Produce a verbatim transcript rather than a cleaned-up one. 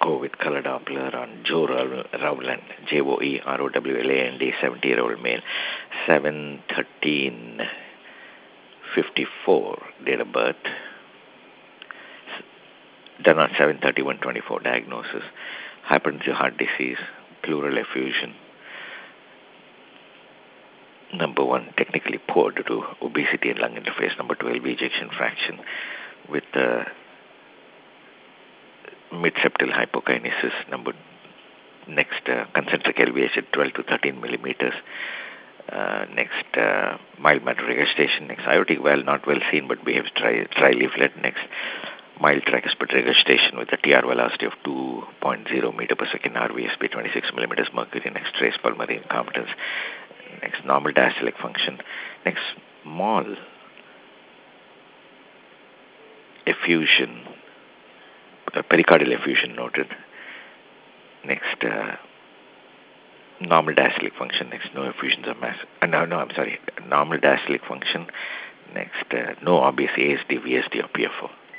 echo with color Doppler on Joe Row- Rowland, J O E R O W L A N D, seventy-year-old male, seven thirteen fifty-four date of birth. Done on seven thirty-one twenty-four diagnosis. Hypertensive heart disease, pleural effusion. Number one, technically poor due to obesity and lung interface. Number two, L V ejection fraction with uh, mid-septal hypokinesis. Number next, uh, concentric L V H at twelve to thirteen millimeters. Uh, next, uh, mild matter regurgitation. Next, aortic valve not well seen but behaves tri- tri-leaflet. Next, mild tricuspid regurgitation with a T R velocity of two point zero meter per second, R V S P twenty-six millimeters mercury. Next, trace pulmonary incompetence. Next, normal diastolic function. Next, small effusion, uh, pericardial effusion noted. Next, uh, normal diastolic function. Next, no effusions of mass. Uh, no, no, I'm sorry. Normal diastolic function. Next, uh, no obvious A S D, V S D, or P F O.